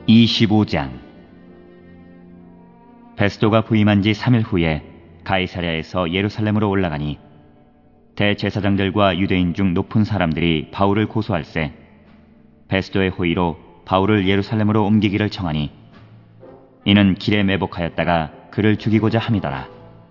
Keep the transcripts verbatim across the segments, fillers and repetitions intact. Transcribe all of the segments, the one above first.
이십오 장. 베스도가 부임한 지 삼 일 후에 가이사랴에서 예루살렘으로 올라가니 대제사장들과 유대인 중 높은 사람들이 바울을 고소할세 베스도의 호의로 바울을 예루살렘으로 옮기기를 청하니 이는 길에 매복하였다가 그를 죽이고자 함이더라.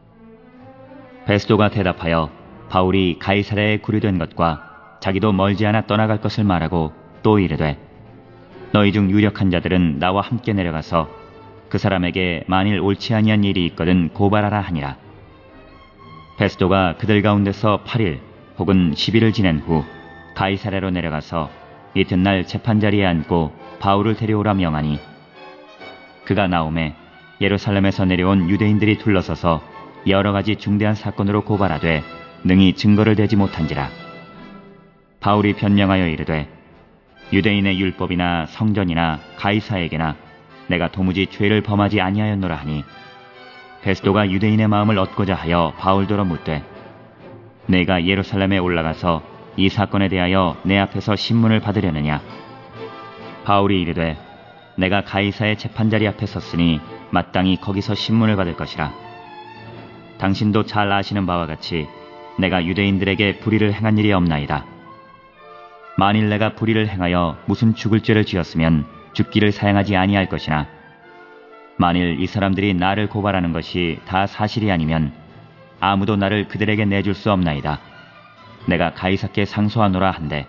베스도가 대답하여 바울이 가이사랴에 구류된 것과 자기도 멀지 않아 떠나갈 것을 말하고 또 이르되 너희 중 유력한 자들은 나와 함께 내려가서 그 사람에게 만일 옳지 아니한 일이 있거든 고발하라 하니라. 베스도가 그들 가운데서 팔 일 혹은 십 일을 지낸 후 가이사랴로 내려가서 이튿날 재판자리에 앉고 바울을 데려오라 명하니 그가 나오매 예루살렘에서 내려온 유대인들이 둘러서서 여러 가지 중대한 사건으로 고발하되 능히 증거를 대지 못한지라. 바울이 변명하여 이르되 유대인의 율법이나 성전이나 가이사에게나 내가 도무지 죄를 범하지 아니하였노라 하니 베스도가 유대인의 마음을 얻고자 하여 바울더러 묻되 내가 예루살렘에 올라가서 이 사건에 대하여 내 앞에서 신문을 받으려느냐. 바울이 이르되 내가 가이사의 재판자리 앞에 섰으니 마땅히 거기서 신문을 받을 것이라. 당신도 잘 아시는 바와 같이 내가 유대인들에게 불의를 행한 일이 없나이다. 만일 내가 불의를 행하여 무슨 죽을 죄를 지었으면 죽기를 사양하지 아니할 것이나 만일 이 사람들이 나를 고발하는 것이 다 사실이 아니면 아무도 나를 그들에게 내줄 수 없나이다. 내가 가이사께 상소하노라 한대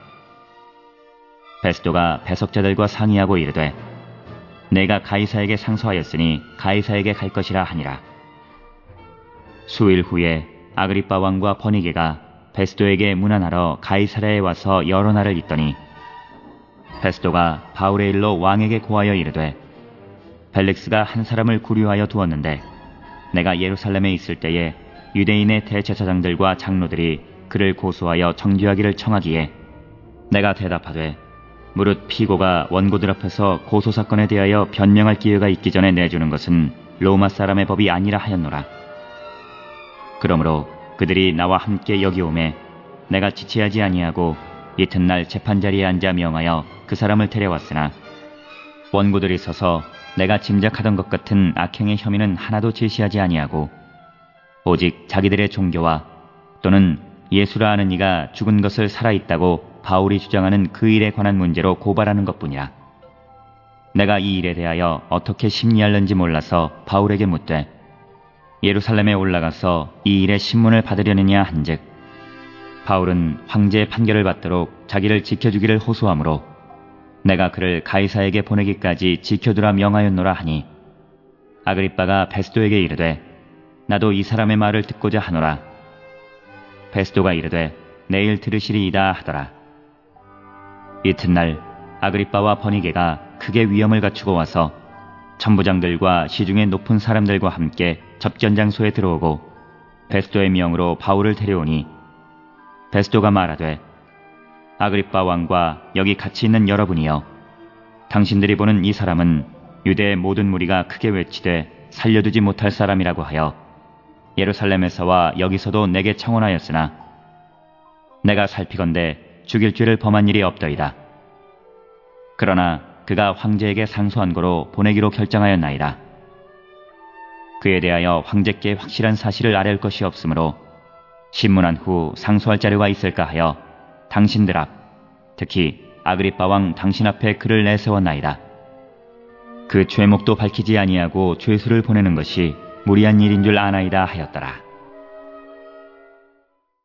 베스도가 배석자들과 상의하고 이르되 내가 가이사에게 상소하였으니 가이사에게 갈 것이라 하니라. 수일 후에 아그리빠 왕과 버니게가 베스도에게 문안하러 가이사랴에 와서 여러 날을 있더니 베스도가 바울의 일로 왕에게 고하여 이르되 벨릭스가 한 사람을 구류하여 두었는데 내가 예루살렘에 있을 때에 유대인의 대제사장들과 장로들이 그를 고소하여 정죄하기를 청하기에 내가 대답하되 무릇 피고가 원고들 앞에서 고소사건에 대하여 변명할 기회가 있기 전에 내주는 것은 로마 사람의 법이 아니라 하였노라. 그러므로 그들이 나와 함께 여기 오매 내가 지체하지 아니하고 이튿날 재판자리에 앉아 명하여 그 사람을 데려왔으나 원고들이 서서 내가 짐작하던 것 같은 악행의 혐의는 하나도 제시하지 아니하고 오직 자기들의 종교와 또는 예수라 하는 이가 죽은 것을 살아있다고 바울이 주장하는 그 일에 관한 문제로 고발하는 것뿐이라. 내가 이 일에 대하여 어떻게 심리할는지 몰라서 바울에게 묻되 예루살렘에 올라가서 이 일의 신문을 받으려느냐 한즉 바울은 황제의 판결을 받도록 자기를 지켜주기를 호소하므로 내가 그를 가이사에게 보내기까지 지켜두라 명하였노라 하니 아그리빠가 베스도에게 이르되 나도 이 사람의 말을 듣고자 하노라. 베스도가 이르되 내일 들으시리이다 하더라. 이튿날 아그리빠와 버니게가 크게 위엄을 갖추고 와서 천부장들과 시중의 높은 사람들과 함께 접견장소에 들어오고 베스도의 명으로 바울을 데려오니 베스도가 말하되 아그리빠 왕과 여기 같이 있는 여러분이여 당신들이 보는 이 사람은 유대의 모든 무리가 크게 외치되 살려두지 못할 사람이라고 하여 예루살렘에서와 여기서도 내게 청혼하였으나 내가 살피건대 죽일 죄를 범한 일이 없더이다. 그러나 그가 황제에게 상소한 거로 보내기로 결정하였나이다. 그에 대하여 황제께 확실한 사실을 아뢰을 것이 없으므로 신문한 후 상소할 자료가 있을까 하여 당신들 앞, 특히 아그리빠 왕 당신 앞에 그를 내세웠나이다. 그 죄목도 밝히지 아니하고 죄수를 보내는 것이 무리한 일인 줄 아나이다 하였더라.